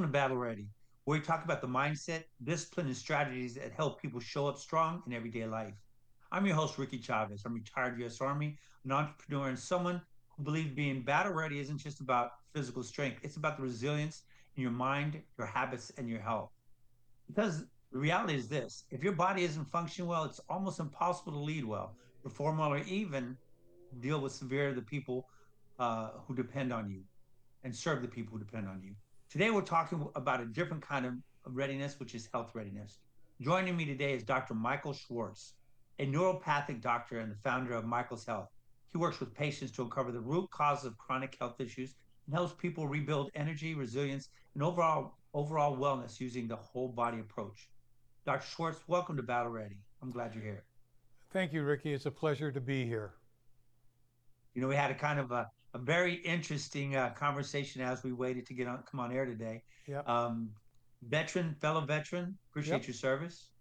to Battle Ready, where we talk about the mindset, discipline, and strategies that help people show up strong in everyday life. I'm your host, Ricky Chavez. I'm retired U.S. Army, an entrepreneur, and someone who believes being battle ready isn't just about physical strength, it's about the resilience in your mind, your habits, and your health. Because the reality is this: if your body isn't functioning well, it's almost impossible to lead well, perform well, or even deal with severe the people who depend on you and serve the people who depend on you. Today, we're talking about a different kind of readiness, which is health readiness. Joining me today is Dr. Michael Schwartz, a neuropathic doctor and the founder of Michael's Health. He works with patients to uncover the root causes of chronic health issues and helps people rebuild energy, resilience, and overall wellness using the whole body approach. Dr. Schwartz, welcome to Battle Ready. I'm glad you're here. Thank you, Ricky. It's a pleasure to be here. We had a kind of a very interesting conversation as we waited to get on come on air today. Yep. Um, fellow veteran, appreciate Yep. your service.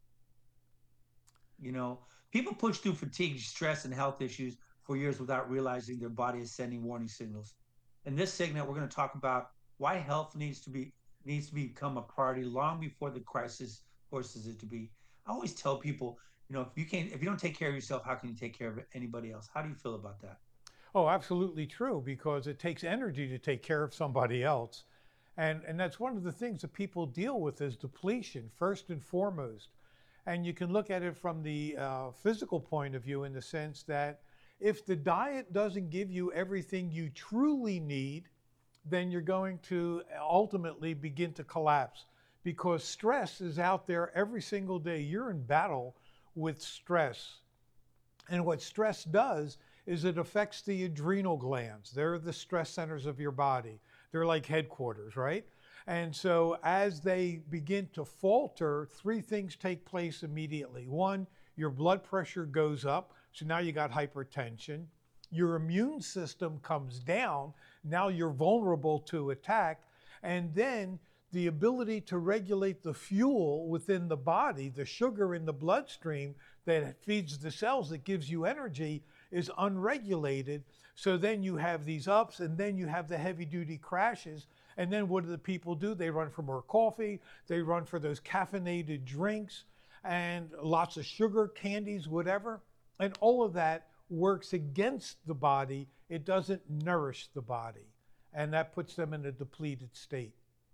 You know, people push through fatigue, stress, and health issues for years without realizing their body is sending warning signals. In this segment, we're going to talk about why health needs to become a priority long before the crisis forces it to be. I always tell people, if you don't take care of yourself, how can you take care of anybody else? How do you feel about that? Oh, absolutely true, because it takes energy to take care of somebody else. And that's one of the things that people deal with is depletion, first and foremost. And you can look at it from the physical point of view in the sense that if the diet doesn't give you everything you truly need, then you're going to ultimately begin to collapse because stress is out there every single day. You're in battle with stress. And what stress does is it affects the adrenal glands. They're the stress centers of your body. They're like headquarters, right? And so as they begin to falter, three things take place immediately. One, your blood pressure goes up. So now you got hypertension. Your immune system comes down. Now you're vulnerable to attack. And then the ability to regulate the fuel within the body, the sugar in the bloodstream that feeds the cells that gives you energy, is unregulated. So then you have these ups, and then you have the heavy duty crashes. And then what do the people do? They run for more coffee, they run for those caffeinated drinks and lots of sugar, candies, whatever. And all of that works against the body. It doesn't nourish the body. And that puts them in a depleted state.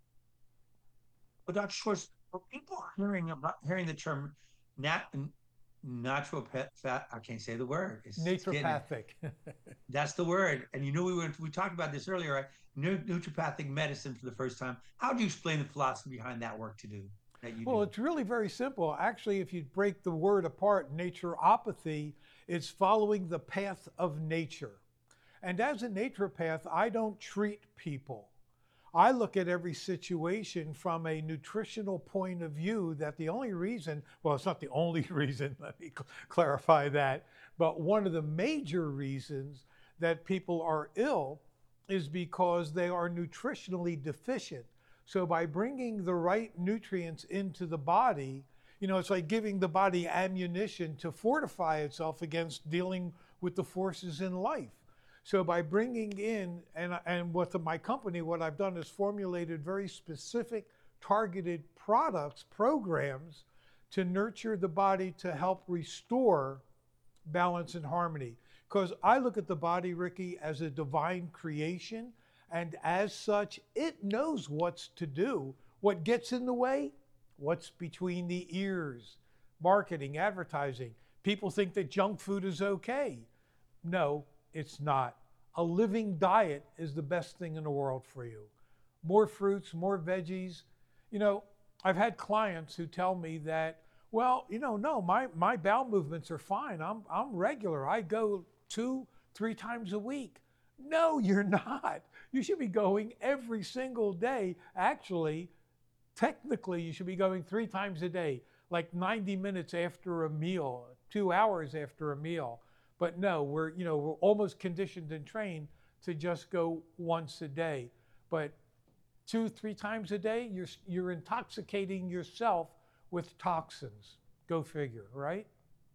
But Dr. Schwartz, are people hearing the term nat naturopath? I can't say the word. It's getting it. Naturopathic. That's the word. And we talked about this earlier, right? Naturopathic medicine for the first time. How do you explain the philosophy behind that work to do that you Well, do? it's really very simple. Actually, if you break the word apart, naturopathy is following the path of nature. And as a naturopath, I don't treat people. I look at every situation from a nutritional point of view that the only reason, well, it's not the only reason, let me clarify that, but one of the major reasons that people are ill is because they are nutritionally deficient. So by bringing the right nutrients into the body, it's like giving the body ammunition to fortify itself against dealing with the forces in life. So by bringing in, and with my company, what I've done is formulated very specific targeted products, programs to nurture the body to help restore balance and harmony. Because I look at the body, Ricky, as a divine creation. And as such, it knows what's to do. What gets in the way? What's between the ears? Marketing, advertising. People think that junk food is okay. No, it's not. A living diet is the best thing in the world for you. More fruits, more veggies. You know, I've had clients who tell me that, well, no, my bowel movements are fine. I'm regular. I go 2, 3 times a week. No, you're not. You should be going every single day. Actually, technically, you should be going 3 times a day, like 90 minutes after a meal, 2 hours after a meal. But no, we're almost conditioned and trained to just go once a day. But 2, 3 times a day, you're intoxicating yourself with toxins. Go figure, right?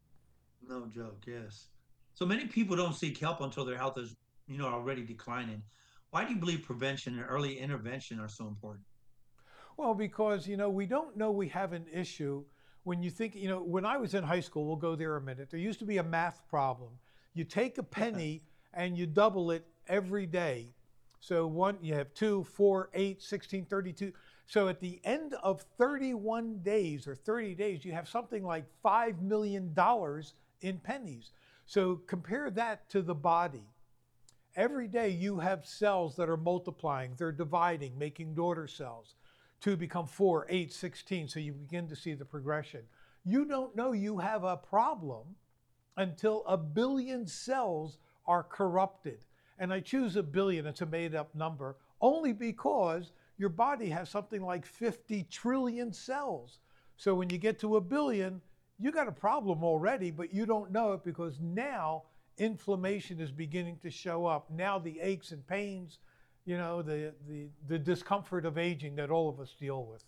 No joke. Yes. So many people don't seek help until their health is, already declining. Why do you believe prevention and early intervention are so important? Well, because, we don't know we have an issue when you think, when I was in high school, we'll go there a minute. There used to be a math problem. You take a Yeah. penny and you double it every day. So one, you have 2, 4, 8, 16, 32. So at the end of 31 days or 30 days, you have something like $5 million in pennies. So compare that to the body. Every day you have cells that are multiplying, they're dividing, making daughter cells. 2 become 4, 8, 16. So you begin to see the progression. You don't know you have a problem until a billion cells are corrupted. And I choose a billion, it's a made up number, only because your body has something like 50 trillion cells. So when you get to a billion, you got a problem already, but you don't know it because now inflammation is beginning to show up. Now the aches and pains, the discomfort of aging that all of us deal with.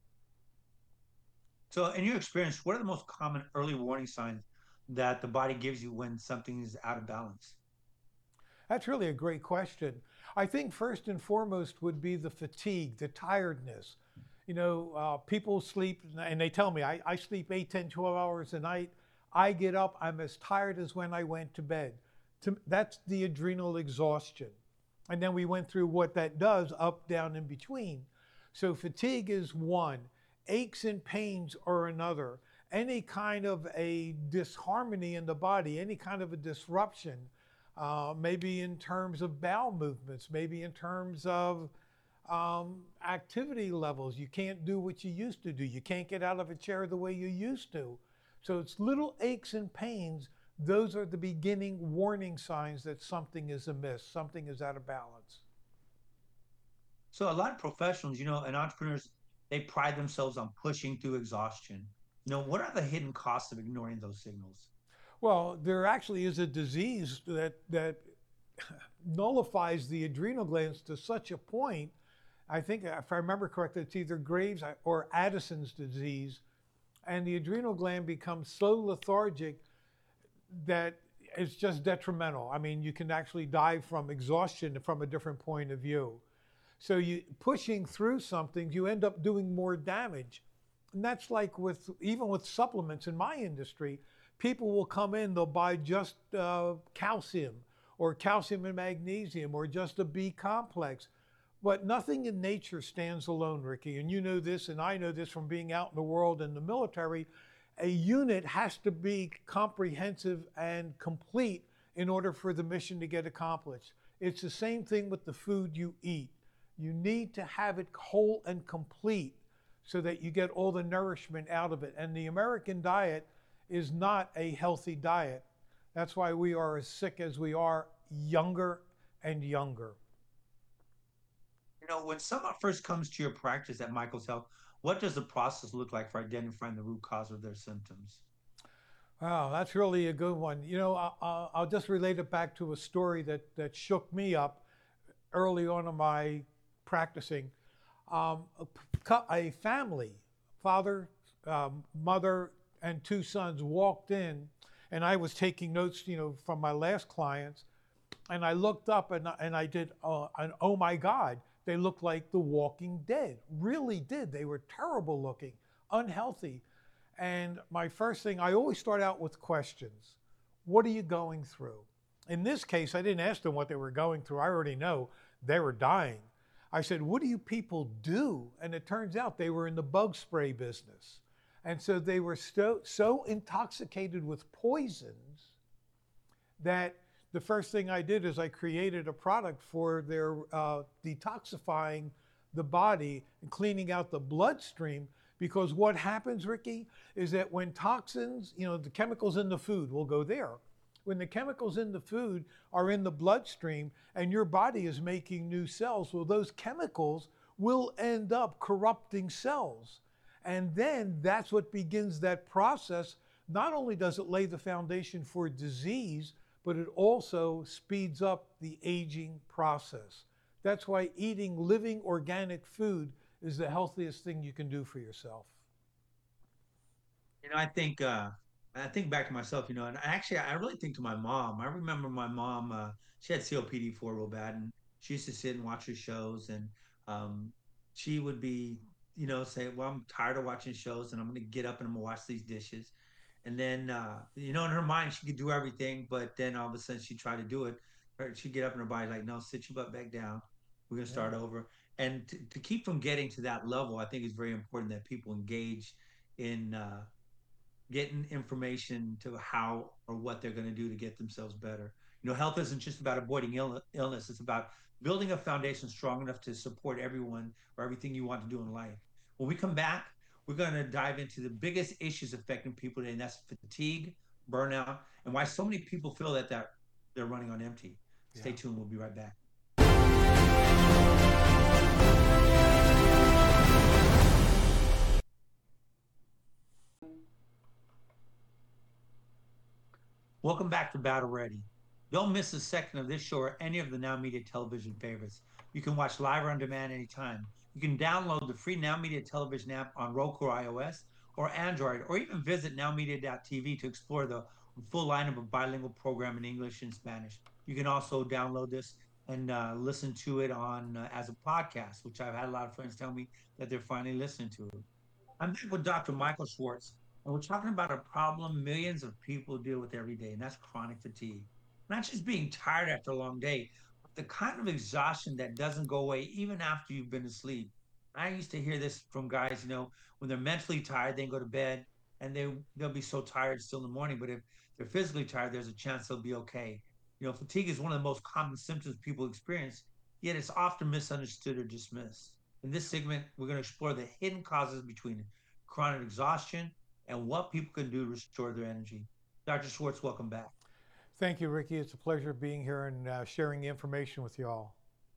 So, in your experience, what are the most common early warning signs that the body gives you when something is out of balance? That's really a great question. I think first and foremost would be the fatigue, the tiredness. People sleep and they tell me I sleep 8, 10, 12 hours a night. I get up, I'm as tired as when I went to bed. That's the adrenal exhaustion. And then we went through what that does up, down, in between. So fatigue is one, aches and pains are another. Any kind of a disharmony in the body, any kind of a disruption, maybe in terms of bowel movements, maybe in terms of activity levels. You can't do what you used to do. You can't get out of a chair the way you used to. So it's little aches and pains. Those are the beginning warning signs that something is amiss, something is out of balance. So, a lot of professionals, and entrepreneurs, they pride themselves on pushing through exhaustion. What are the hidden costs of ignoring those signals? Well, there actually is a disease that nullifies the adrenal glands to such a point. I think, if I remember correctly, it's either Graves or Addison's disease, and the adrenal gland becomes so lethargic that it's just detrimental. I mean, you can actually die from exhaustion from a different point of view. So you pushing through something, you end up doing more damage. And that's like even with supplements in my industry, people will come in, they'll buy just calcium or calcium and magnesium or just a B complex. But nothing in nature stands alone, Ricky. And you know this, and I know this from being out in the world in the military. A unit has to be comprehensive and complete in order for the mission to get accomplished. It's the same thing with the food you eat. You need to have it whole and complete so that you get all the nourishment out of it. And the American diet is not a healthy diet. That's why we are as sick as we are, younger and younger. When someone first comes to your practice at Michael's Health, what does the process look like for identifying the root cause of their symptoms? Wow, that's really a good one. I'll just relate it back to a story that shook me up early on in my practicing. A family, father, mother, and 2 sons walked in, and I was taking notes, from my last clients, and I looked up and I did, and oh my God, they looked like the Walking Dead. Really did. They were terrible looking, unhealthy. And my first thing, I always start out with questions. What are you going through? In this case, I didn't ask them what they were going through. I already know they were dying. I said, what do you people do? And it turns out they were in the bug spray business. And so they were so intoxicated with poisons that the first thing I did is I created a product for their detoxifying the body and cleaning out the bloodstream. Because what happens, Ricky, is that when toxins, the chemicals in the food, will go there. When the chemicals in the food are in the bloodstream and your body is making new cells, well, those chemicals will end up corrupting cells. And then that's what begins that process. Not only does it lay the foundation for disease, but it also speeds up the aging process. That's why eating living organic food is the healthiest thing you can do for yourself. I think back to myself, and actually, I really think to my mom. I remember my mom, she had COPD before real bad, and she used to sit and watch her shows, and she would be say, well, I'm tired of watching shows and I'm going to get up and I'm going to wash these dishes. And then, in her mind, she could do everything, but then all of a sudden she tried to do it. She'd get up and her body like, no, sit your butt back down. We're going to Yeah. start over. And to keep from getting to that level, I think it's very important that people engage in getting information to how or what they're going to do to get themselves better. Health isn't just about avoiding illness, it's about building a foundation strong enough to support everyone or everything you want to do in life. When we come back, we're going to dive into the biggest issues affecting people today, and that's fatigue, burnout, and why so many people feel that they're running on empty. Stay Yeah. tuned. We'll be right back. Welcome back to Battle Ready. Don't miss a second of this show or any of the Now Media television favorites. You can watch live or on demand anytime. You can download the free Now Media television app on Roku or iOS or Android, or even visit nowmedia.tv to explore the full lineup of bilingual program in English and Spanish. You can also download this and listen to it on as a podcast, which I've had a lot of friends tell me that they're finally listening to it. I'm here with Dr. Michael Schwartz, and we're talking about a problem millions of people deal with every day, and that's chronic fatigue. Not just being tired after a long day, but the kind of exhaustion that doesn't go away even after you've been asleep. I used to hear this from guys, when they're mentally tired, they can go to bed and they'll be so tired still in the morning. But if they're physically tired, there's a chance they'll be okay. Fatigue is one of the most common symptoms people experience, yet it's often misunderstood or dismissed. In this segment, we're going to explore the hidden causes between chronic exhaustion and what people can do to restore their energy. Dr. Schwartz, welcome back. Thank you, Ricky. It's a pleasure being here and sharing the information with you all.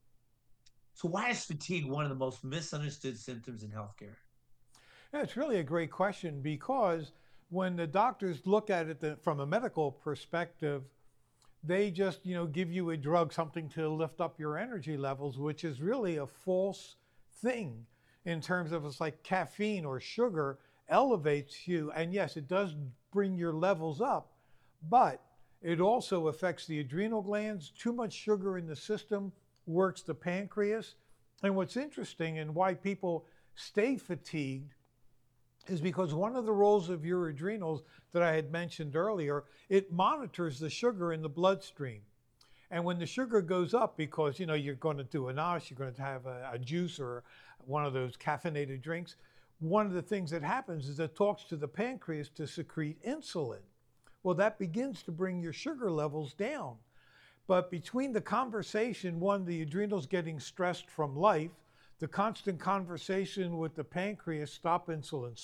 So, why is fatigue one of the most misunderstood symptoms in healthcare? Yeah, it's really a great question because when the doctors look at it from a medical perspective, they just give you a drug, something to lift up your energy levels, which is really a false thing in terms of it's like caffeine or sugar elevates you. And yes, it does bring your levels up, but it also affects the adrenal glands. Too much sugar in the system works the pancreas. And what's interesting and why people stay fatigued is because one of the roles of your adrenals that I had mentioned earlier, it monitors the sugar in the bloodstream. And when the sugar goes up, because you're going to do a NOS, you're going to have a juice or one of those caffeinated drinks, one of the things that happens is it talks to the pancreas to secrete insulin. Well, that begins to bring your sugar levels down. But between the conversation, one, the adrenals getting stressed from life, the constant conversation with the pancreas, stop insulin,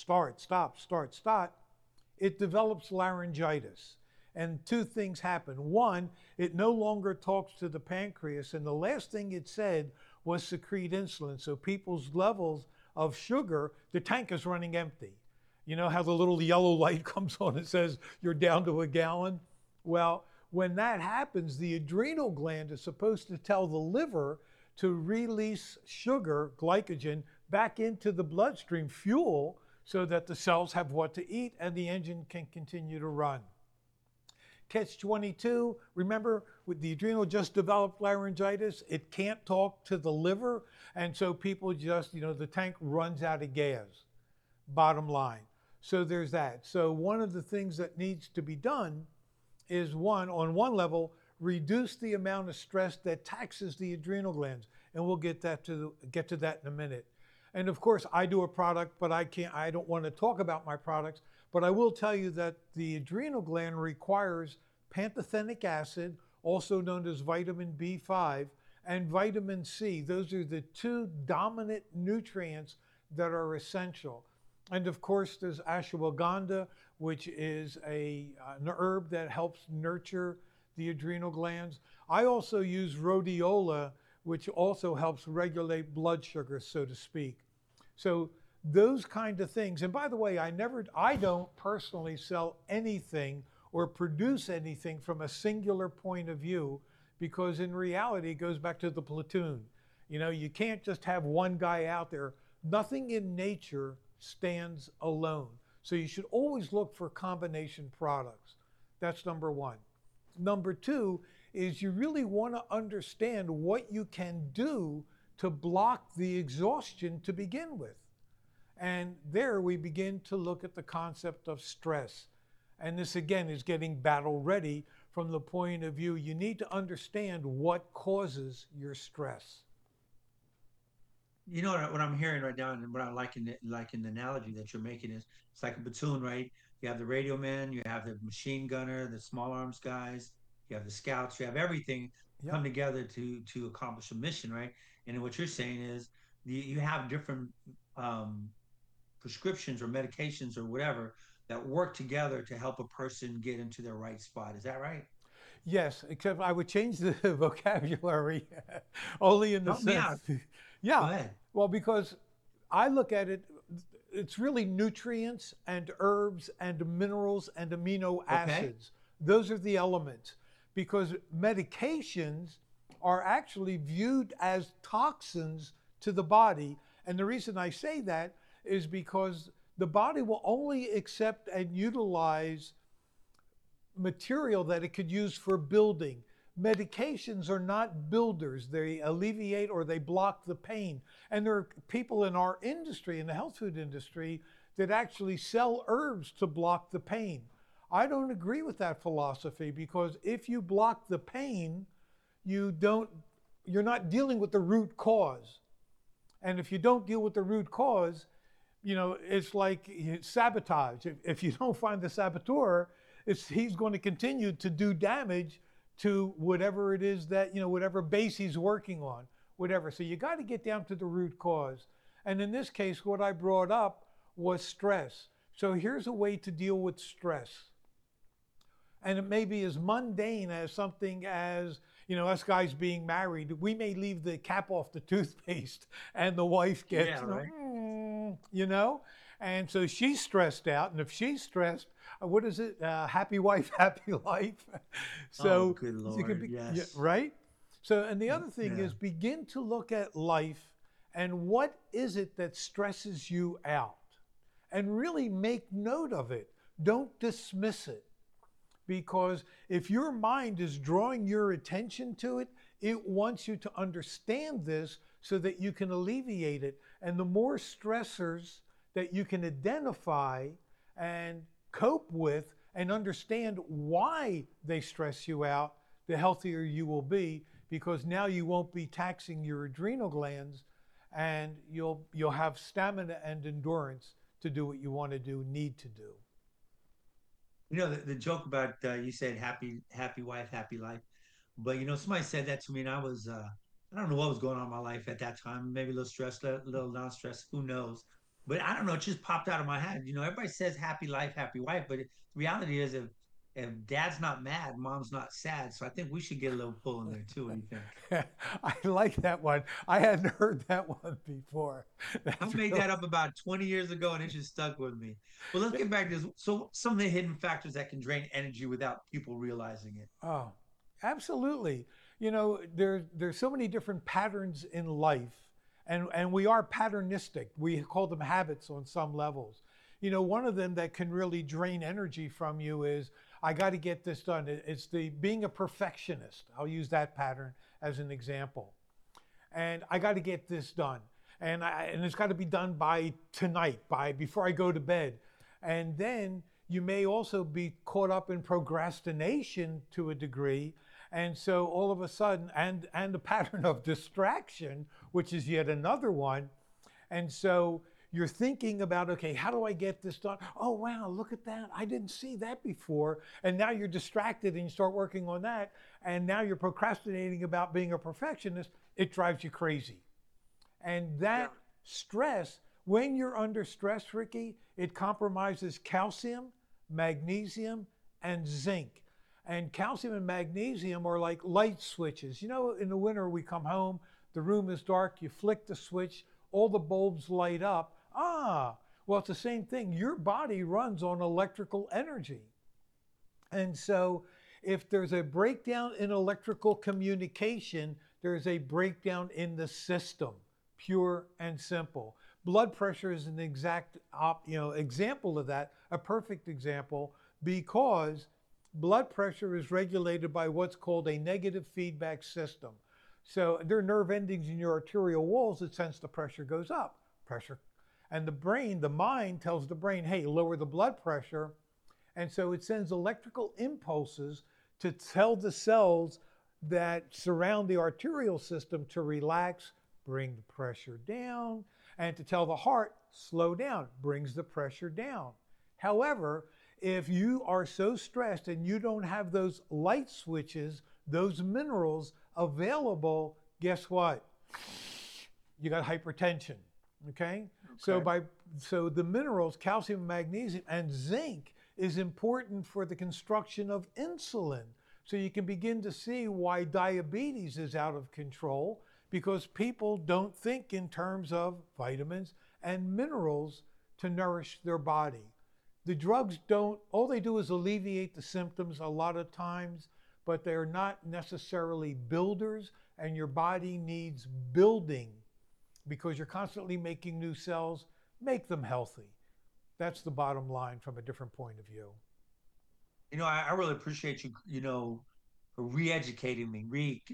start, it develops laryngitis. And two things happen. One, it no longer talks to the pancreas, and the last thing it said was secrete insulin. So people's levels of sugar, the tank is running empty. You know how the little yellow light comes on and says you're down to a gallon? Well, when that happens, the adrenal gland is supposed to tell the liver to release sugar, glycogen, back into the bloodstream, fuel, so that the cells have what to eat and the engine can continue to run. Catch 22, remember, with the adrenal just developed laryngitis, it can't talk to the liver, and so people just, the tank runs out of gas, bottom line. So there's that. So one of the things that needs to be done is on one level, reduce the amount of stress that taxes the adrenal glands. And we'll get to that in a minute. And of course, I do a product, but I don't want to talk about my products, but I will tell you that the adrenal gland requires pantothenic acid, also known as vitamin B5, and vitamin C. Those are the two dominant nutrients that are essential. And of course, there's ashwagandha, which is an herb that helps nurture the adrenal glands. I also use rhodiola, which also helps regulate blood sugar, so to speak. So those kind of things. And by the way, I don't personally sell anything or produce anything from a singular point of view, because in reality, it goes back to the platoon. You can't just have one guy out there. Nothing in nature stands alone. So you should always look for combination products. That's number one. Number two is you really want to understand what you can do to block the exhaustion to begin with. And there we begin to look at the concept of stress. And this again is getting battle ready from the point of view you need to understand what causes your stress. You know what I'm hearing right now, and what I like in the analogy that you're making is it's like a platoon, right? You have the radio man, you have the machine gunner, the small arms guys, you have the scouts, you have everything Yep. come together to accomplish a mission, right? And what you're saying is you have different um, prescriptions or medications or whatever that work together to help a person get into their right spot. Is that right? Yes, except I would change the vocabulary only in the Help me sense, out. Go yeah, ahead. well, because I look at it, it's really nutrients and herbs and minerals and amino Okay. acids. Those are the elements because medications are actually viewed as toxins to the body. And the reason I say that is because the body will only accept and utilize material that it could use for building. Medications are not builders. They alleviate or they block the pain. And there are people in our industry, in the health food industry, that actually sell herbs to block the pain. I don't agree with that philosophy because if you block the pain, you don't you're not dealing with the root cause. And if you don't deal with the root cause, it's like sabotage. If you don't find the saboteur, he's going to continue to do damage to whatever it is that, whatever base he's working on, whatever. So you got to get down to the root cause. And in this case, what I brought up was stress. So here's a way to deal with stress. And it may be as mundane as something as, us guys being married, we may leave the cap off the toothpaste and the wife Yeah, gets, right. and so she's stressed out. And if she's stressed, what is it? Happy wife, happy life. Oh, So good you can Lord. be, yeah, Yes. right? So, and the other thing Yeah. is begin to look at life and what is it that stresses you out? And really make note of it. Don't dismiss it. Because if your mind is drawing your attention to it, it wants you to understand this so that you can alleviate it. And the more stressors that you can identify and cope with and understand why they stress you out, the healthier you will be because now you won't be taxing your adrenal glands and you'll have stamina and endurance to do what you want to do, need to do. You know the joke about you said happy wife, happy life, but somebody said that to me, and I don't know what was going on in my life at that time. Maybe a little stressed, a little non-stressed, who knows? But I don't know. It just popped out of my head. Everybody says happy life, happy wife, but the reality is if dad's not mad, mom's not sad. So I think we should get a little pull in there too. What do you think? I like that one. I hadn't heard that one before. I That's made really, that up about 20 years ago, and it just stuck with me. Well, let's get back to this. So some of the hidden factors that can drain energy without people realizing it. oh, absolutely. There's so many different patterns in life, and we are patternistic. We call them habits on some levels. One of them that can really drain energy from you is I got to get this done. It's the being a perfectionist. I'll use that pattern as an example. And I got to get this done. And it's got to be done by tonight, by before I go to bed. And then you may also be caught up in procrastination to a degree. And so all of a sudden, and the pattern of distraction, which is yet another one. And so you're thinking about, okay, how do I get this done? Oh, wow, look at that. I didn't see that before. And now you're distracted and you start working on that. And now you're procrastinating about being a perfectionist. It drives you crazy. And Yeah. that stress, when you're under stress, Ricky, it compromises calcium, magnesium, and zinc. And calcium and magnesium are like light switches. In the winter, we come home, the room is dark, you flick the switch, all the bulbs light up. Well, it's the same thing. Your body runs on electrical energy. And so if there's a breakdown in electrical communication, there's a breakdown in the system, pure and simple. Blood pressure is an exact example of that, a perfect example, because blood pressure is regulated by what's called a negative feedback system. So there are nerve endings in your arterial walls that sense the pressure goes up, pressure, And the mind tells the brain, hey, lower the blood pressure. And so it sends electrical impulses to tell the cells that surround the arterial system to relax, bring the pressure down, and to tell the heart, slow down, brings the pressure down. However, if you are so stressed and you don't have those light switches, those minerals available, guess what? You got hypertension. Okay? So the minerals, calcium, magnesium, and zinc is important for the construction of insulin. So you can begin to see why diabetes is out of control, because people don't think in terms of vitamins and minerals to nourish their body. The drugs don't, all they do is alleviate the symptoms a lot of times, but they're not necessarily builders, and your body needs building because you're constantly making new cells. Make them healthy. That's the bottom line from a different point of view. I really appreciate you, for re-educating me,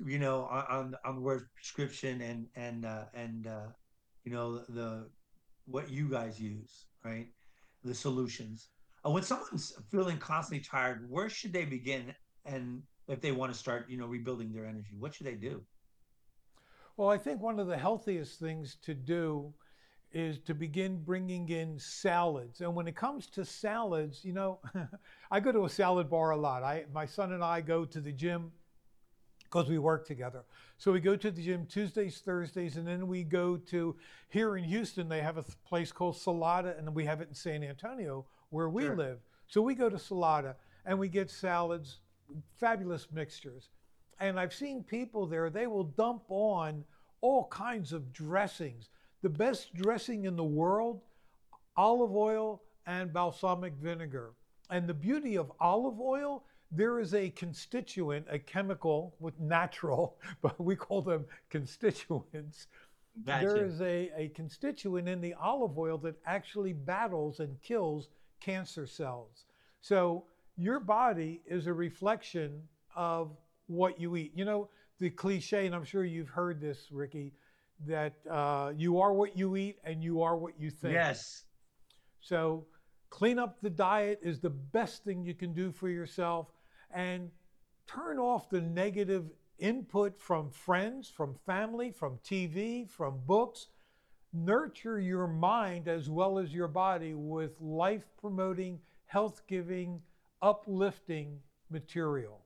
on the word prescription and the what you guys use, right? The solutions. When someone's feeling constantly tired, where should they begin? And if they want to start, rebuilding their energy, what should they do? Well, I think one of the healthiest things to do is to begin bringing in salads. And when it comes to salads, I go to a salad bar a lot. My son and I go to the gym because we work together. So we go to the gym Tuesdays, Thursdays, and then we go to, here in Houston, they have a place called Salada, and we have it in San Antonio where we Sure. live. So we go to Salada and we get salads, fabulous mixtures. And I've seen people there, they will dump on all kinds of dressings. The best dressing in the world, olive oil and balsamic vinegar. And the beauty of olive oil, there is a constituent, a chemical with natural, but we call them constituents. There Gotcha. is a constituent in the olive oil that actually battles and kills cancer cells. So your body is a reflection of what you eat. The cliche, and I'm sure you've heard this, Ricky, that you are what you eat and you are what you think. Yes. So clean up the diet is the best thing you can do for yourself, and turn off the negative input from friends, from family, from TV, from books. Nurture your mind as well as your body with life promoting, health giving, uplifting material.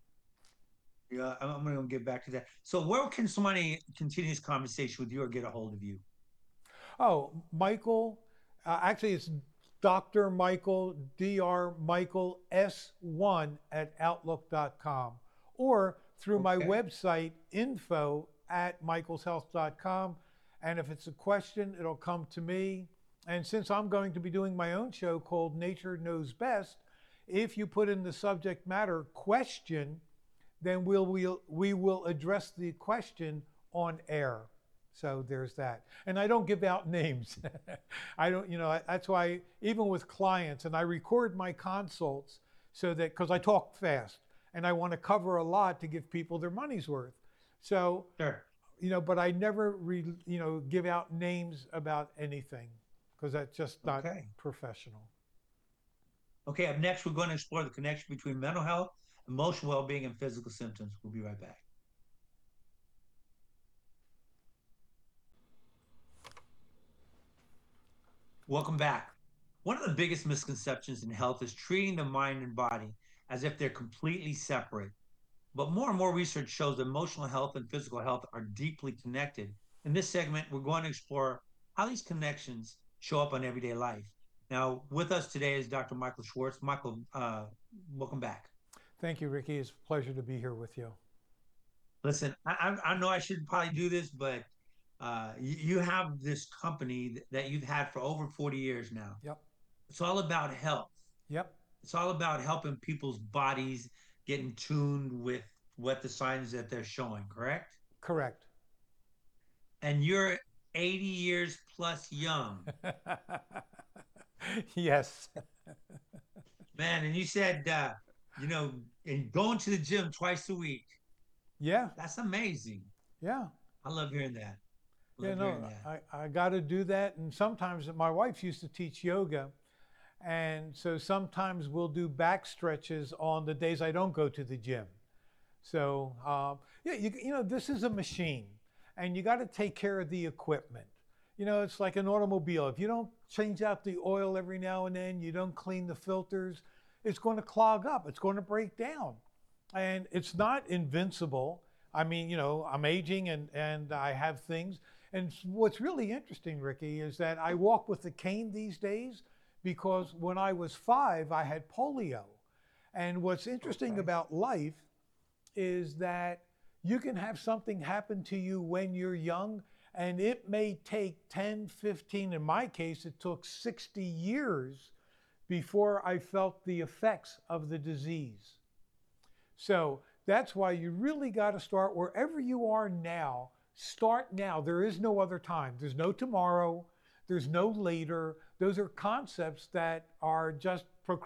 Yeah, I'm going to get back to that. So, where can somebody continue this conversation with you or get a hold of you? Oh, Michael, actually, it's Dr. Michael, Dr. Michael S1 at Outlook.com, or through my Okay. website, info at michaelshealth.com. And if it's a question, it'll come to me. And since I'm going to be doing my own show called Nature Knows Best, if you put in the subject matter question, then we will address the question on air. So there's that. And I don't give out names. I don't, that's why even with clients, and I record my consults so that, because I talk fast and I want to cover a lot to give people their money's worth. So, Sure. but I never, give out names about anything because that's just not Okay. professional. Okay. Up next, we're going to explore the connection between mental health, emotional well being, and physical symptoms. We'll be right back. Welcome back. One of the biggest misconceptions in health is treating the mind and body as if they're completely separate. But more and more research shows that emotional health and physical health are deeply connected. In this segment, we're going to explore how these connections show up on everyday life. Now, with us today is Dr. Michael Schwartz. Michael, welcome back. Thank you, Ricky. It's a pleasure to be here with you. Listen, I know I should probably do this, but you have this company that you've had for over 40 years now. Yep. It's all about health. Yep. It's all about helping people's bodies get in tune with what the signs that they're showing, correct? Correct. And you're 80 years plus young. Yes. Man, and you said, and going to the gym twice a week. Yeah. That's amazing. Yeah. I love hearing that. Yeah, Love hearing no, that. I got to do that. And sometimes my wife used to teach yoga. And so sometimes we'll do back stretches on the days I don't go to the gym. So, yeah, this is a machine and you got to take care of the equipment. It's like an automobile. If you don't change out the oil every now and then, you don't clean the filters, it's going to clog up, it's going to break down. And it's not invincible. I mean, I'm aging and I have things. And what's really interesting, Ricky, is that I walk with a cane these days because when I was 5, I had polio. And what's interesting Okay. about life is that you can have something happen to you when you're young, and it may take 10, 15, in my case, it took 60 years before I felt the effects of the disease. So that's why you really got to start wherever you are now. Start now. There is no other time. There's no tomorrow. There's no later. Those are concepts that are just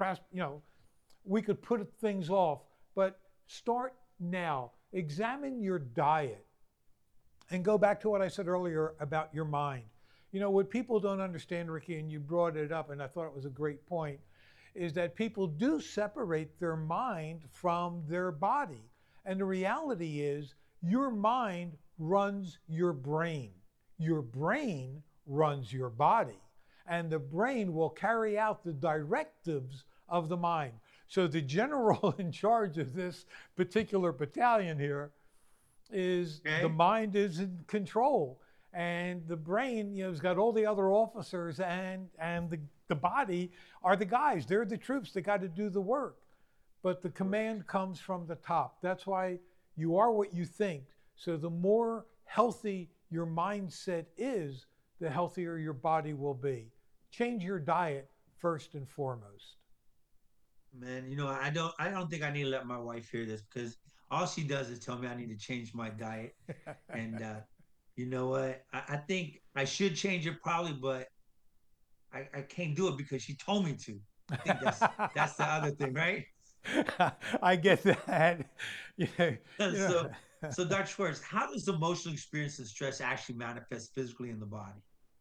we could put things off, but start now. Examine your diet and go back to what I said earlier about your mind. What people don't understand, Ricky, and you brought it up, and I thought it was a great point, is that people do separate their mind from their body. And the reality is, your mind runs your brain. Your brain runs your body. And the brain will carry out the directives of the mind. So the general in charge of this particular battalion here is the Okay. mind is in control. And the brain, has got all the other officers, and the body are the guys. They're the troops that got to do the work. But the command comes from the top. That's why you are what you think. So the more healthy your mindset is, the healthier your body will be. Change your diet first and foremost. Man, I don't think I need to let my wife hear this because all she does is tell me I need to change my diet. And you know what? I think I should change it probably, but I can't do it because she told me to. I think that's the other thing, right? I get that. you know, you know, So so Dr. Schwartz, how does emotional experience and stress actually manifest physically in the body?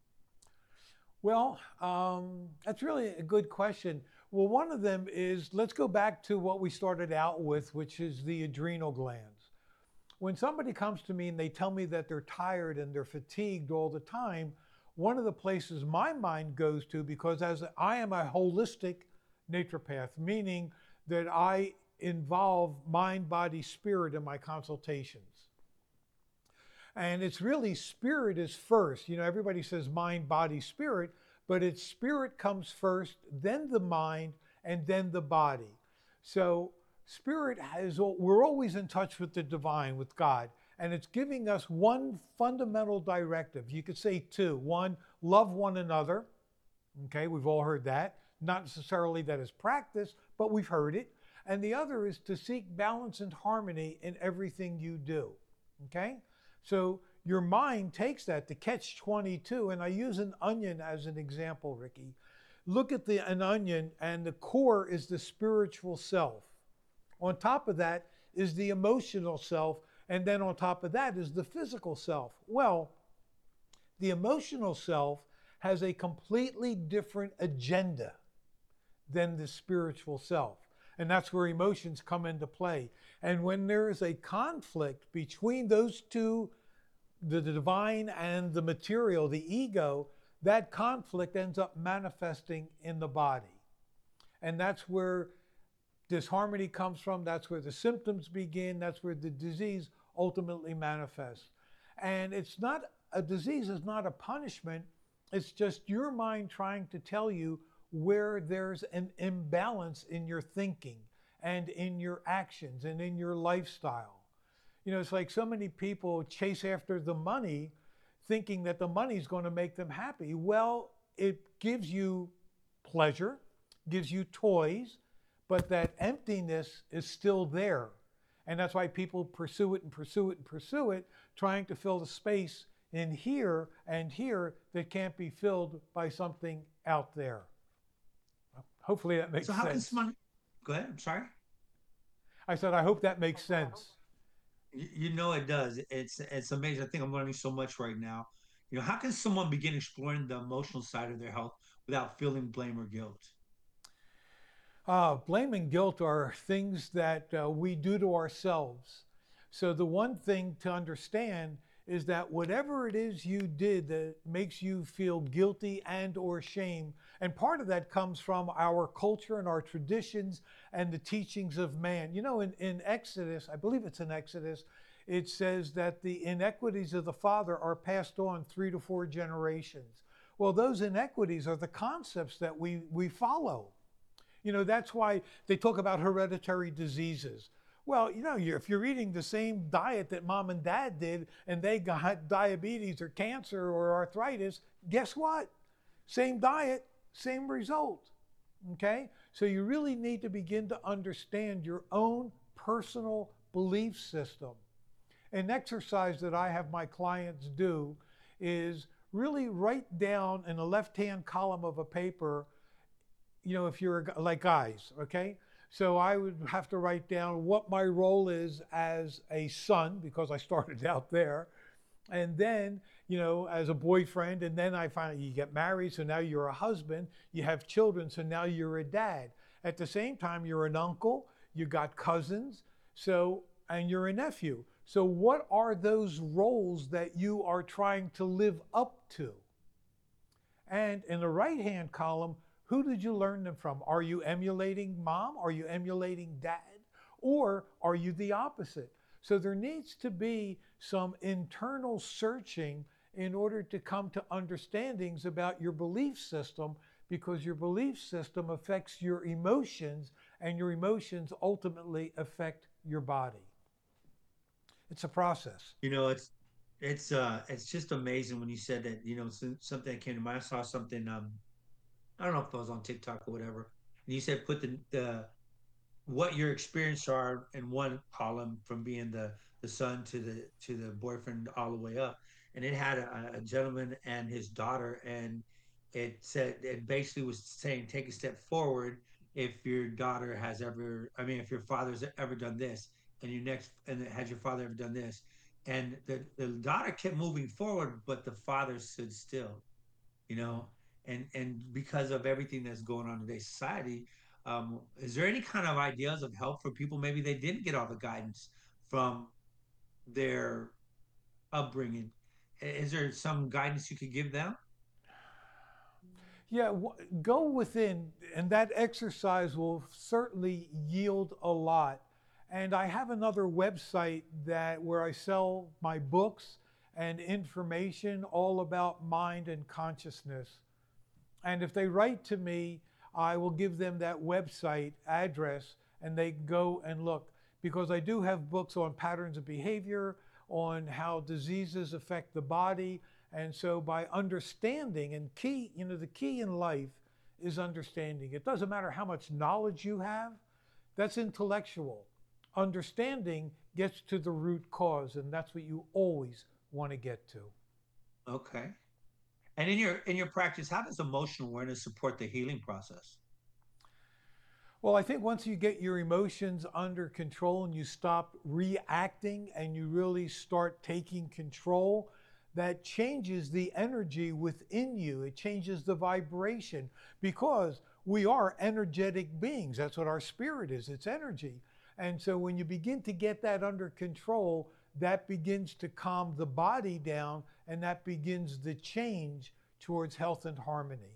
well, that's really a good question. Well, one of them is, let's go back to what we started out with, which is the adrenal glands. When somebody comes to me and they tell me that they're tired and they're fatigued all the time, one of the places my mind goes to, because as I am a holistic naturopath, meaning that I involve mind, body, spirit in my consultations. And it's really spirit is first. Everybody says mind, body, spirit, but it's spirit comes first, then the mind, and then the body. So spirit has, we're always in touch with the divine, with God, and it's giving us one fundamental directive. You could say two. One, love one another. Okay, we've all heard that. Not necessarily that is practice, but we've heard it. And the other is to seek balance and harmony in everything you do. Okay? So your mind takes that, the catch 22, and I use an onion as an example, Ricky. Look at an onion, and the core is the spiritual self. On top of that is the emotional self, and then on top of that is the physical self. Well, the emotional self has a completely different agenda than the spiritual self. And that's where emotions come into play. And when there is a conflict between those two, the divine and the material, the ego, that conflict ends up manifesting in the body. And that's where disharmony comes from. That's where the symptoms begin. That's where the disease ultimately manifests. And it's not a disease, is not a punishment. It's just your mind trying to tell you where there's an imbalance in your thinking and in your actions and in your lifestyle. It's like so many people chase after the money thinking that the money is going to make them happy. Well, it gives you pleasure, gives you toys, but that emptiness is still there. And that's why people pursue it and pursue it and pursue it, trying to fill the space in here and here that can't be filled by something out there. Hopefully that makes So how can sense. someone go ahead? I'm sorry. I said, I hope that makes sense. You know it does. It's amazing. I think I'm learning so much right now. How can someone begin exploring the emotional side of their health without feeling blame or guilt? Blame and guilt are things that we do to ourselves. So the one thing to understand is that whatever it is you did that makes you feel guilty and or shame, and part of that comes from our culture and our traditions and the teachings of man. In Exodus, I believe it's in Exodus, it says that the inequities of the father are passed on 3 to 4 generations. Well, those inequities are the concepts that we follow. That's why they talk about hereditary diseases. Well, if you're eating the same diet that mom and dad did and they got diabetes or cancer or arthritis, guess what? Same diet, same result. Okay? So you really need to begin to understand your own personal belief system. An exercise that I have my clients do is really write down in the left hand column of a paper, if you're like guys, okay? So I would have to write down what my role is as a son, because I started out there. And then, as a boyfriend, and then I find you get married, so now you're a husband, you have children, so now you're a dad. At the same time, you're an uncle, you got cousins, and you're a nephew. So what are those roles that you are trying to live up to? And in the right hand column, who did you learn them from? Are you emulating mom? Are you emulating dad? Or are you the opposite? So there needs to be some internal searching in order to come to understandings about your belief system, because your belief system affects your emotions, and your emotions ultimately affect your body. It's a process. It's just amazing when you said that. Something that came to mind. I saw something. I don't know if it was on TikTok or whatever. And you said put the what your experience are in one column, from being the son to the boyfriend all the way up. And it had a gentleman and his daughter, and it basically was saying, take a step forward if your daughter has ever, I mean, if your father's ever done this, and has your father ever done this? And the daughter kept moving forward, but the father stood still, you know and because of everything that's going on in today's society. Is there any kind of ideas of help for people, maybe they didn't get all the guidance from their upbringing? Is there some guidance you could give them? Yeah, go within, and that exercise will certainly yield a lot. And I have another website that where I sell my books and information all about mind and consciousness. And if they write to me, I will give them that website address and they go and look. Because I do have books on patterns of behavior, on how diseases affect the body. And so by understanding, and the key in life is understanding. It doesn't matter how much knowledge you have, that's intellectual. Understanding gets to the root cause, and that's what you always want to get to. Okay. And in your practice, how does emotional awareness support the healing process? Well, I think once you get your emotions under control and you stop reacting and you really start taking control, that changes the energy within you. It changes the vibration, because we are energetic beings. That's what our spirit is, it's energy. And so when you begin to get that under control, that begins to calm the body down, and that begins the change towards health and harmony.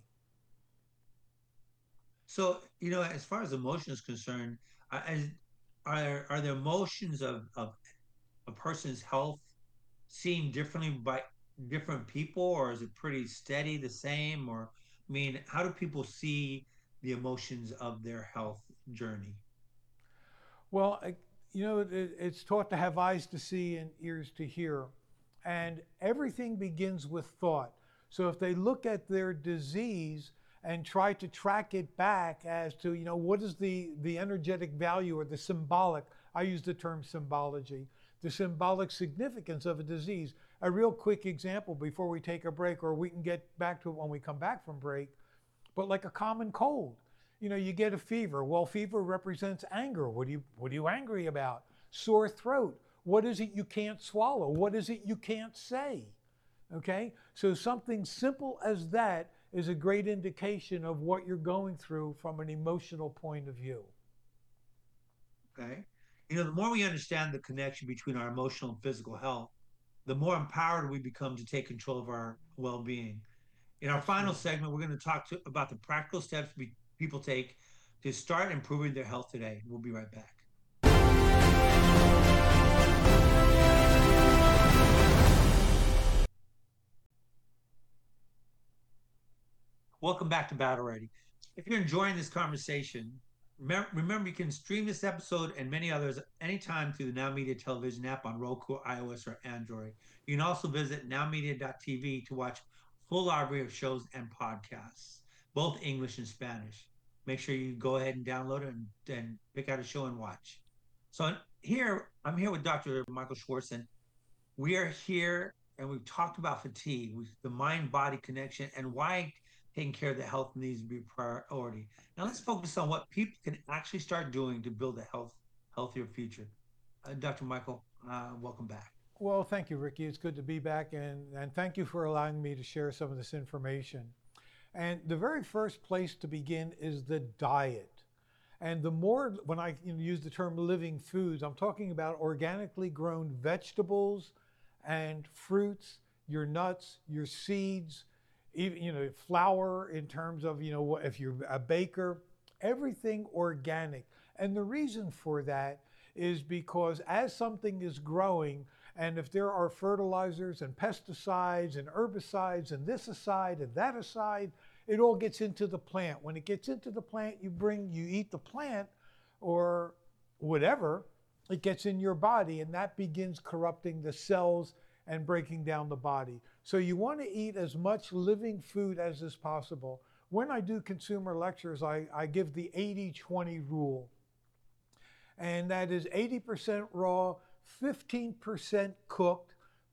So, as far as emotion is concerned, are the emotions of a person's health seen differently by different people, or is it pretty steady, the same? Or, I mean, how do people see the emotions of their health journey? Well, it's taught to have eyes to see and ears to hear. And everything begins with thought. So if they look at their disease and try to track it back as to, what is the energetic value or the symbolic, I use the term symbology, the symbolic significance of a disease. A real quick example before we take a break, or we can get back to it when we come back from break, but like a common cold. You get a fever. Well, fever represents anger. What are you angry about? Sore throat. What is it you can't swallow? What is it you can't say? Okay? So something simple as that is a great indication of what you're going through from an emotional point of view. Okay. You know, the more we understand the connection between our emotional and physical health, the more empowered we become to take control of our well being. In our final Absolutely. segment, we're going to about the practical steps people take to start improving their health today. We'll be right back. Welcome back to Battle Ready. If you're enjoying this conversation, remember you can stream this episode and many others anytime through the Now Media television app on Roku, iOS, or Android. You can also visit nowmedia.tv to watch full library of shows and podcasts, both English and Spanish. Make sure you go ahead and download it and pick out a show and watch. So I'm here with Dr. Michael Schwartz, and we are here and we've talked about fatigue, the mind body connection, and why taking care of the health needs to be a priority. Now let's focus on what people can actually start doing to build a healthier future. Dr. Michael, welcome back. Well, thank you, Ricky. It's good to be back, and thank you for allowing me to share some of this information. And the very first place to begin is the diet. And the more, when I use the term living foods, I'm talking about organically grown vegetables and fruits, your nuts, your seeds, even, flour in terms of, if you're a baker, everything organic. And the reason for that is because as something is growing, and if there are fertilizers and pesticides and herbicides and this aside and that aside, it all gets into the plant. When it gets into the plant, you eat the plant or whatever, it gets in your body, and that begins corrupting the cells and breaking down the body. So you want to eat as much living food as is possible. When I do consumer lectures, I give the 80-20 rule. And that is 80% raw, 15% cooked,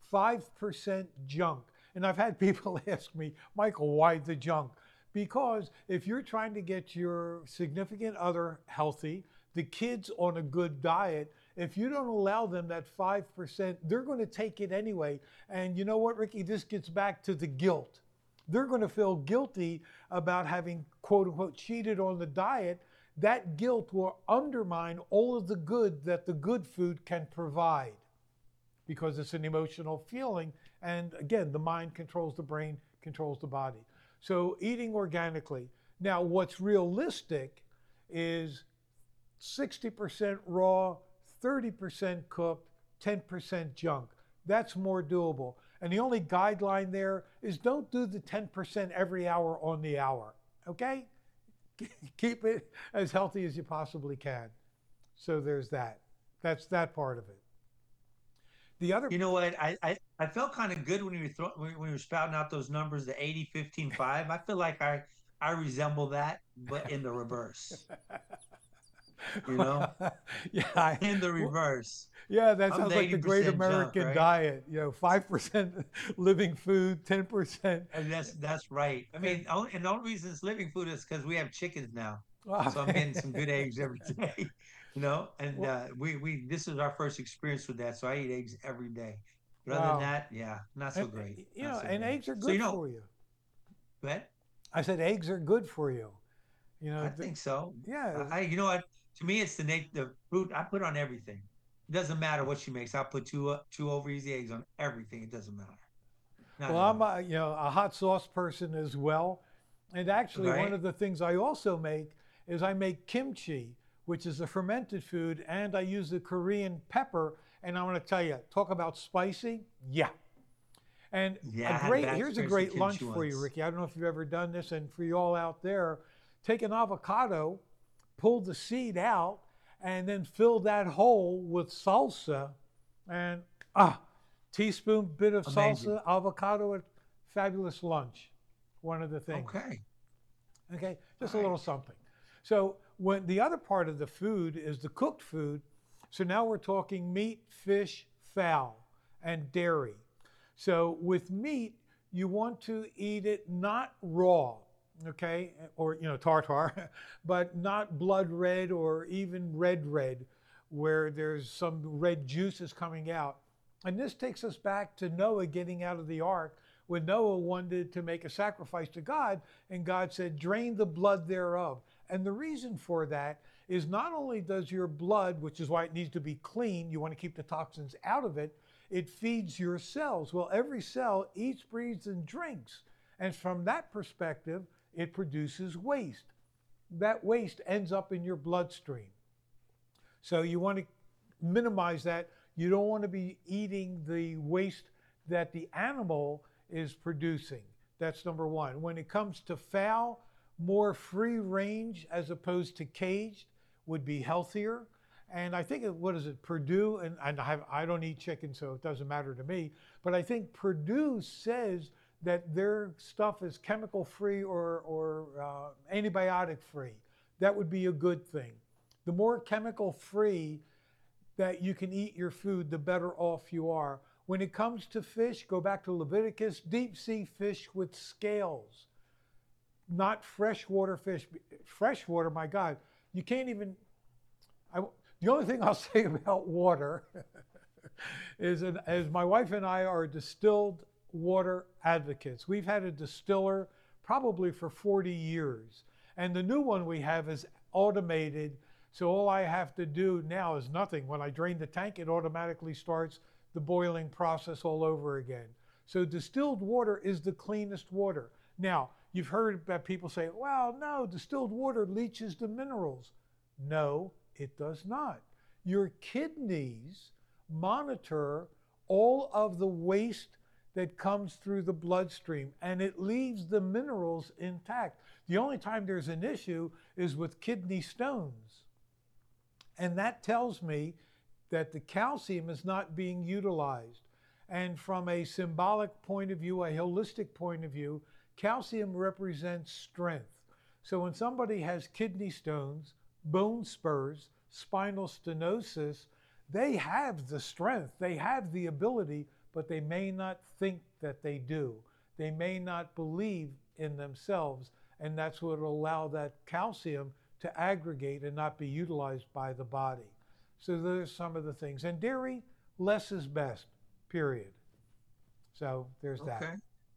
5% junk. And I've had people ask me, Michael, why the junk? Because if you're trying to get your significant other healthy, the kids on a good diet, if you don't allow them that 5%, they're going to take it anyway. And you know what, Ricky? This gets back to the guilt. They're going to feel guilty about having, quote unquote, cheated on the diet. That guilt will undermine all of the good that the good food can provide because it's an emotional feeling. And again, the mind controls the brain, controls the body. So eating organically. Now, what's realistic is 60% raw, 30% cooked, 10% junk. That's more doable. And the only guideline there is don't do the 10% every hour on the hour, okay? Keep it as healthy as you possibly can. So there's that. That's that part of it. The other, You know what? I felt kind of good when when you were spouting out those numbers, the 80, 15, 5. I feel like I resemble that, but in the reverse. You know, yeah, in the reverse. yeah, that I'm sounds the like the great 80% junk, American right? diet. 5% living food, 10%. And that's right. I And mean, and the only reason it's living food is because we have chickens now, oh, so I'm getting some good eggs every day. And well, we this is our first experience with that, so I eat eggs every day. But other than wow. that, yeah, not so great, not so And great. eggs are So good for you. but I said eggs are good for you. You know, I the, think so. yeah. You know what? To me, it's the fruit I put on everything. It doesn't matter what she makes. I'll put two over easy eggs on everything. It doesn't matter. Not Well, at I'm all. a hot sauce person as well. And actually, one Right? of the things I also make is I make kimchi, which is a fermented food, and I use the Korean pepper. And I want to tell you, talk about spicy. Yeah. And Yeah, I had a bad here's a experience with great lunch kimchi for you, once. Ricky. I don't know if you've ever done this, and for you all out there, take an avocado, pull the seed out, and then fill that hole with salsa, and ah, teaspoon bit of Amazing. salsa, avocado, fabulous lunch. One of the things. Okay. Okay, All just a little right. something. So when the other part of the food is the cooked food, so now we're talking meat, fish, fowl, and dairy. So with meat, you want to eat it not raw, okay, or tartar, but not blood red or even red, where there's some red juices coming out. And this takes us back to Noah getting out of the ark. when Noah wanted to make a sacrifice to God, and God said, drain the blood thereof. And the reason for that is not only does your blood, which is why it needs to be clean, you want to keep the toxins out of it, it feeds your cells. Well, every cell eats, breathes, and drinks. And from that perspective, it produces waste. That waste ends up in your bloodstream. So you want to minimize that. You don't want to be eating the waste that the animal is producing. That's number one. When it comes to fowl, more free range as opposed to caged would be healthier. And I think, what is it, Purdue, and I don't eat chicken, so it doesn't matter to me, but I think Purdue says that their stuff is chemical free or antibiotic free. That would be a good thing. The more chemical free that you can eat your food, the better off you are. When it comes to fish, go back to Leviticus, deep sea fish with scales, not freshwater fish. Freshwater, my God, you can't even, the only thing I'll say about water is, as my wife and I are distilled water advocates. We've had a distiller probably for 40 years. And the new one we have is automated. So all I have to do now is nothing. When I drain the tank, it automatically starts the boiling process all over again. So distilled water is the cleanest water. Now, you've heard that people say, well, no, distilled water leaches the minerals. No, it does not. Your kidneys monitor all of the waste that comes through the bloodstream, and it leaves the minerals intact. The only time there's an issue is with kidney stones. And that tells me that the calcium is not being utilized. And from a symbolic point of view, a holistic point of view, calcium represents strength. So when somebody has kidney stones, bone spurs, spinal stenosis, they have the strength, they have the ability, but they may not think that they do. They may not believe in themselves, and that's what will allow that calcium to aggregate and not be utilized by the body. So there's some of the things. And dairy, less is best, period. So there's that. Okay.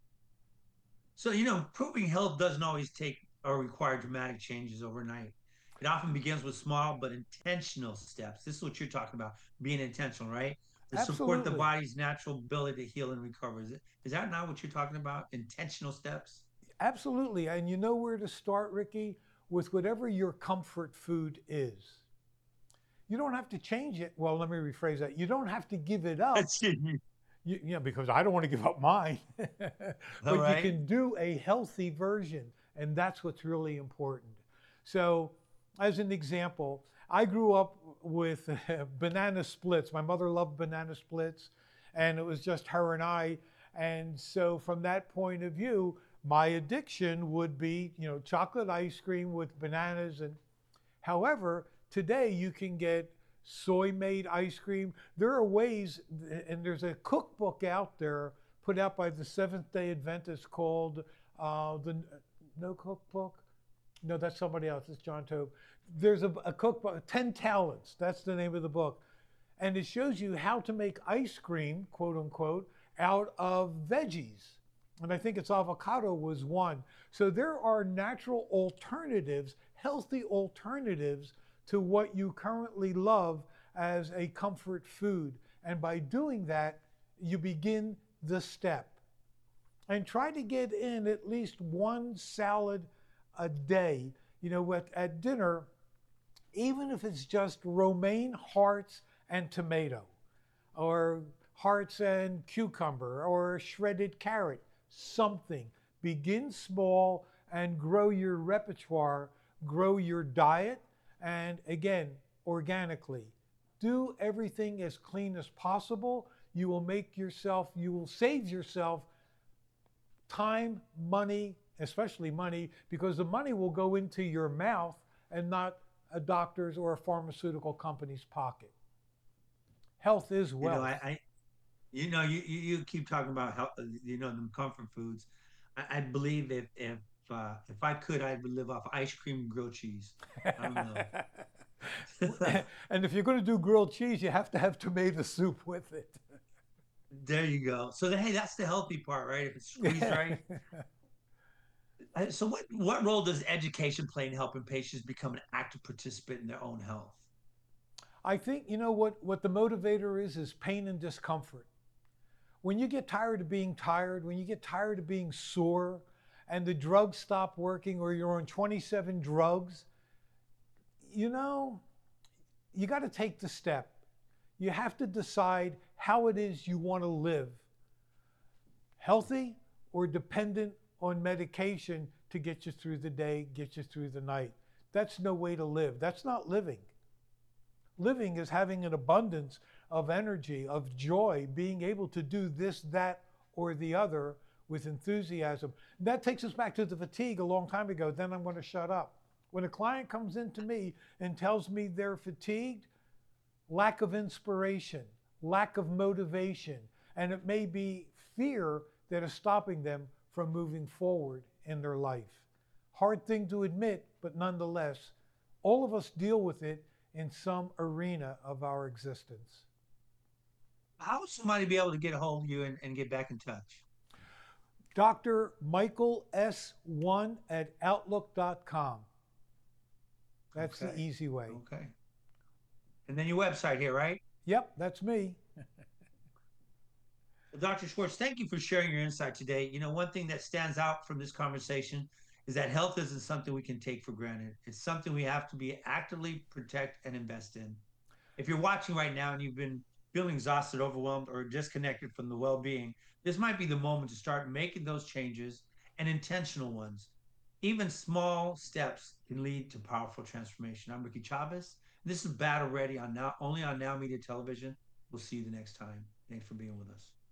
So, proving health doesn't always take or require dramatic changes overnight. It often begins with small but intentional steps. This is what you're talking about, being intentional, right? To support the Absolutely. body's natural ability to heal and recover. Is that not what you're talking about? Intentional steps? Absolutely. And you know where to start, Ricky? With whatever your comfort food is. You don't have to change it. Well, let me rephrase that. You don't have to give it up. That's it. Because I don't want to give up mine. All But you right. can do a healthy version, and that's what's really important. So, as an example, I grew up with banana splits. My mother loved banana splits, and it was just her and I. And so, from that point of view, my addiction would be, chocolate ice cream with bananas. And however, today you can get soy made ice cream. There are ways, and there's a cookbook out there put out by the Seventh Day Adventists called the No Cookbook. No, that's somebody else. It's John Tobe. There's a cookbook, 10 Talents. That's the name of the book. And it shows you how to make ice cream, quote unquote, out of veggies. And I think it's avocado was one. So there are natural alternatives, healthy alternatives to what you currently love as a comfort food. And by doing that, you begin the step. And try to get in at least one salad a day. At dinner, even if it's just romaine hearts and tomato, or hearts and cucumber, or shredded carrot, something. Begin small and grow your repertoire, grow your diet, and again, organically. Do everything as clean as possible. You will save yourself time, money, especially money, because the money will go into your mouth and not a doctor's or a pharmaceutical company's pocket. Health is You know, wealth. I you keep talking about health, the comfort foods. I believe if I could, I would live off ice cream and grilled cheese. I don't know. And if you're going to do grilled cheese, you have to have tomato soup with it. There you go. So then, hey, that's the healthy part, right? If it's squeezed right. So what role does education play in helping patients become an active participant in their own health? I think, you know what the motivator is pain and discomfort. When you get tired of being tired, when you get tired of being sore, and the drugs stop working, or you're on 27 drugs, you know, you got to take the step. You have to decide how it is you want to live, healthy or dependent on medication to get you through the day, get you through the night. That's no way to live. That's not living. Living is having an abundance of energy, of joy, being able to do this, that, or the other with enthusiasm. That takes us back to the fatigue a long time ago. Then I'm going to shut up. When a client comes into me and tells me they're fatigued, lack of inspiration, lack of motivation, and it may be fear that is stopping them from moving forward in their life. Hard thing to admit, but nonetheless, all of us deal with it in some arena of our existence. How would somebody be able to get a hold of you and get back in touch? Dr. Michael S1 at Outlook.com. That's the Okay. easy way. Okay. And then your website here, right? Yep, that's me. Well, Dr. Schwartz, thank you for sharing your insight today. You know, one thing that stands out from this conversation is that health isn't something we can take for granted. It's something we have to be actively protect and invest in. If you're watching right now and you've been feeling exhausted, overwhelmed, or disconnected from the well being, this might be the moment to start making those changes and intentional ones. Even small steps can lead to powerful transformation. I'm Ricky Chavez. This is Battle Ready on now only on Now Media Television. We'll see you the next time. Thanks for being with us.